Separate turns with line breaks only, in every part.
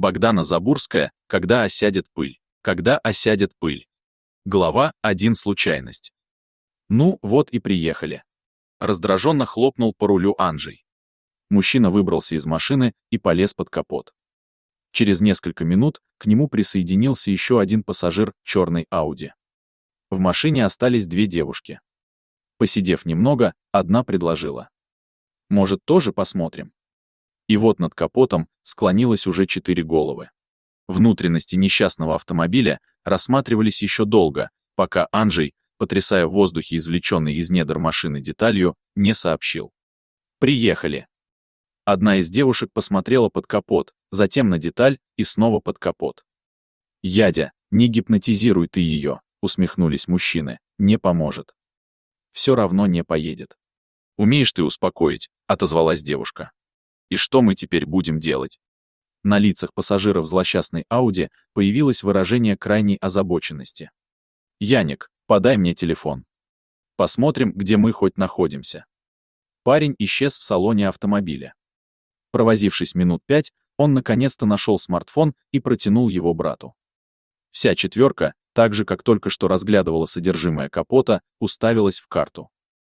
Богдана Забурская «Когда осядет пыль». Когда осядет пыль. Глава 1. Случайность. Ну, вот и приехали. Раздраженно хлопнул по рулю Анджей. Мужчина выбрался из машины и полез под капот. Через несколько минут к нему присоединился еще один пассажир черной Ауди. В машине остались две девушки. Посидев немного, одна предложила: «Может, тоже посмотрим?» И вот над капотом склонилось уже 4 головы. Внутренности несчастного автомобиля рассматривались еще долго, пока Анджей, потрясая в воздухе извлеченной из недр машины деталью, не сообщил: «Приехали». Одна из девушек посмотрела под капот, затем на деталь и снова под капот. «Ядя, не гипнотизируй ты ее», — усмехнулись мужчины, — «не поможет. Все равно не поедет». «Умеешь ты успокоить», — отозвалась девушка. «И что мы теперь будем делать?» На лицах пассажиров злосчастной Ауди появилось выражение крайней озабоченности. «Яник, подай мне телефон. Посмотрим, где мы хоть находимся». Парень исчез в салоне автомобиля. Провозившись минут 5, он наконец-то нашел смартфон и протянул его брату. Вся четверка, так же как только что разглядывала содержимое капота, уставилась в карту.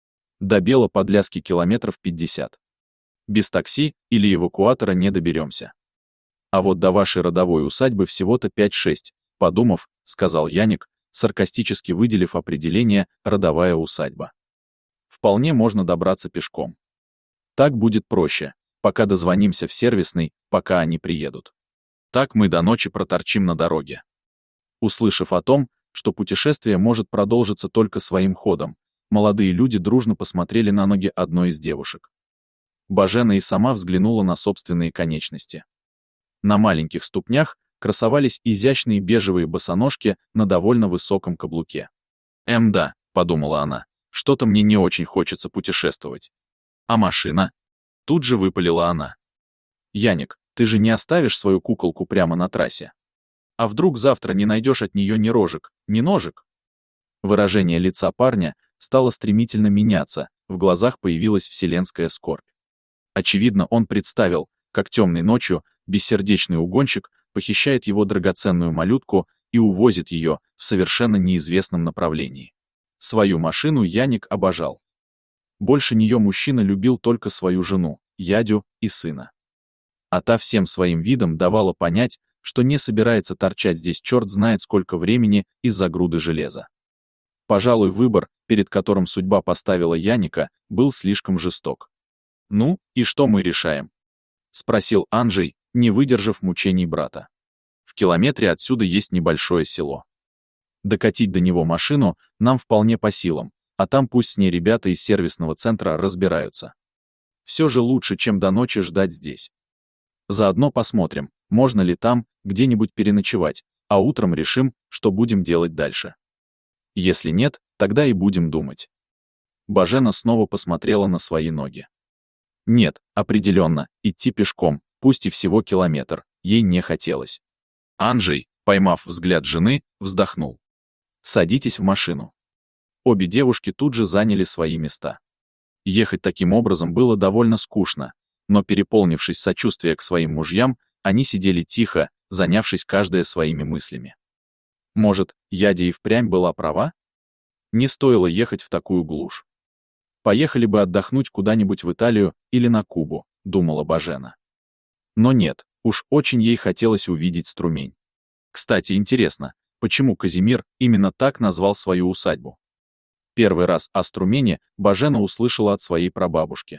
До Бело-Подляски километров 50. Без такси или эвакуатора не доберемся. А вот до вашей родовой усадьбы всего-то 5-6, подумав, сказал Яник, саркастически выделив определение «родовая усадьба». Вполне можно добраться пешком. Так будет проще, пока дозвонимся в сервисный, пока они приедут. Так мы до ночи проторчим на дороге. Услышав о том, что путешествие может продолжиться только своим ходом, молодые люди дружно посмотрели на ноги одной из девушек. Божена и сама взглянула на собственные конечности. На маленьких ступнях красовались изящные бежевые босоножки на довольно высоком каблуке. Да, подумала она, что-то мне не очень хочется путешествовать. А машина? Тут же выпалила она. Яник, ты же не оставишь свою куколку прямо на трассе? А вдруг завтра не найдешь от нее ни рожек, ни ножек? Выражение лица парня стало стремительно меняться, в глазах появилась вселенская скорбь. Очевидно, он представил, как темной ночью бессердечный угонщик похищает его драгоценную малютку и увозит ее в совершенно неизвестном направлении. Свою машину Яник обожал. Больше нее мужчина любил только свою жену, Ядю, и сына. А та всем своим видом давала понять, что не собирается торчать здесь черт знает сколько времени из-за груды железа. Пожалуй, выбор, перед которым судьба поставила Яника, был слишком жесток. «Ну, и что мы решаем?» — спросил Анджей, не выдержав мучений брата. «В километре отсюда есть небольшое село. Докатить до него машину нам вполне по силам, а там пусть с ней ребята из сервисного центра разбираются. Все же лучше, чем до ночи ждать здесь. Заодно посмотрим, можно ли там где-нибудь переночевать, а утром решим, что будем делать дальше. Если нет, тогда и будем думать». Божена снова посмотрела на свои ноги. Нет, определенно, идти пешком, пусть и всего километр, ей не хотелось. Анджей, поймав взгляд жены, вздохнул. «Садитесь в машину». Обе девушки тут же заняли свои места. Ехать таким образом было довольно скучно, но, переполнившись сочувствия к своим мужьям, они сидели тихо, занявшись каждая своими мыслями. Может, Ядя и впрямь была права? Не стоило ехать в такую глушь. Поехали бы отдохнуть куда-нибудь в Италию или на Кубу, думала Божена. Но нет, уж очень ей хотелось увидеть Струмень. Кстати, интересно, почему Казимир именно так назвал свою усадьбу? Первый раз о Струмене Божена услышала от своей прабабушки.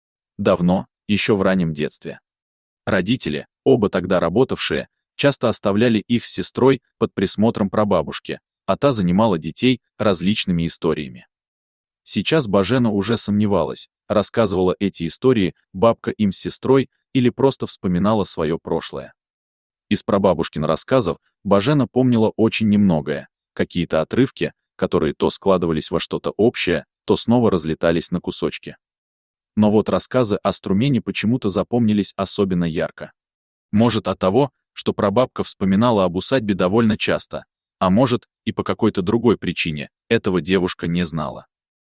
Давно, еще в раннем детстве. Родители, оба тогда работавшие, часто оставляли их с сестрой под присмотром прабабушки, а та занимала детей различными историями. Сейчас Божена уже сомневалась, рассказывала эти истории бабка им с сестрой или просто вспоминала свое прошлое. Из прабабушкин рассказов Божена помнила очень немногое, какие-то отрывки, которые то складывались во что-то общее, то снова разлетались на кусочки. Но вот рассказы о Струмене почему-то запомнились особенно ярко. Может, от того, что прабабка вспоминала об усадьбе довольно часто, а может, и по какой-то другой причине, этого девушка не знала.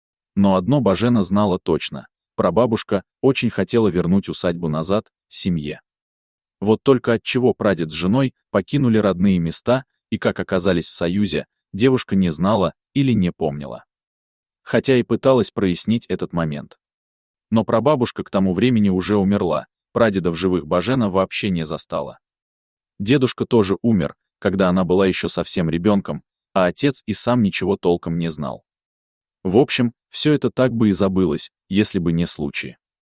Но одно Божена знала точно: прабабушка очень хотела вернуть усадьбу назад, семье. Вот только отчего прадед с женой покинули родные места и как оказались в Союзе, девушка не знала или не помнила. Хотя и пыталась прояснить этот момент. Но прабабушка к тому времени уже умерла, прадеда в живых Бажена вообще не застала. Дедушка тоже умер, когда она была еще совсем ребенком, а отец и сам ничего толком не знал. В общем, все это так бы и забылось, если бы не случай.